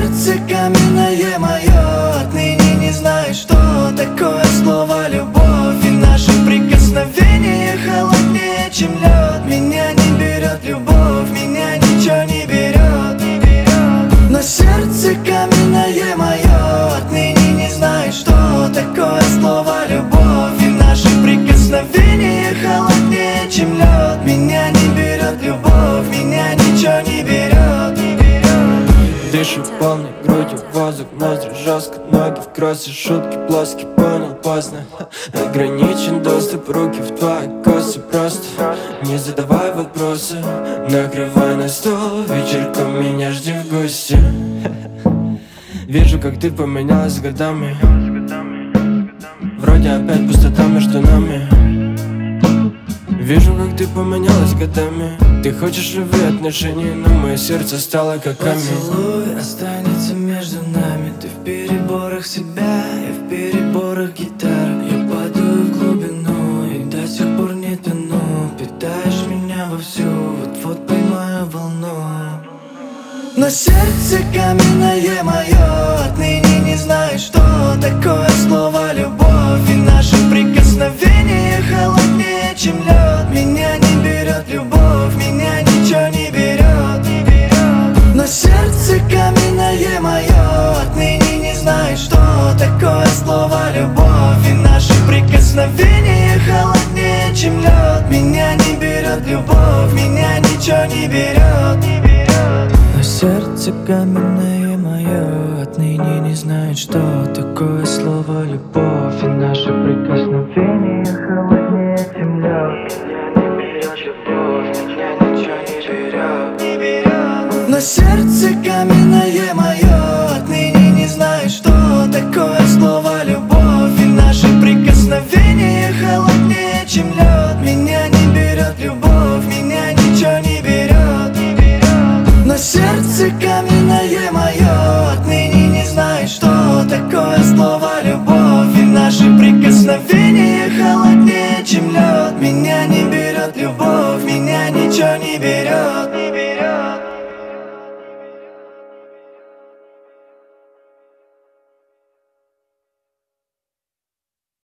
сердце каменное мое отныне не знает, что такое слово любовь. И наше прикосновение холоднее, чем лед. Меня не берет любовь, меня ничего не берет. Но сердце каменное мое отныне не знает, что такое слово любовь. И наше прикосновение холоднее, чем лед. Меня не берет любовь, меня ничего не берет. Дышу полной грудью воздух, ноздри жестко, ноги в кроссе, шутки плоские, понял поздно. Ограничен доступ, руки в твои косы, просто не задавай вопросы. Накрывай на стол, вечерком меня жди в гости. Вижу, как ты поменялась с годами. Вроде опять пустота между нами. Вижу, как ты поменялась годами. Ты хочешь любви, отношений, но мое сердце стало как камень. Поцелуй останется между нами. Ты в переборах себя, я в переборах гитар. Я падаю в глубину и до сих пор не тону. Питаешь меня вовсю, вот-вот поймаю волну. Но сердце каменное мое отныне не знает, что такое слово любовь. И наше прикосновение холоднее, чем лед. Меня не берет любовь, меня ничего не берет. Но сердце каменное мое отныне не знает, что такое слово любовь. И наше прикосновение холоднее, чем лед. Меня не берет любовь, меня ничего не берет. Но сердце каменное мое отныне не знает, что такое слово любовь. И наше прикосновение холоднее, чем лед. Меня не берет любовь, меня ничего не берет. Но сердце каменное мое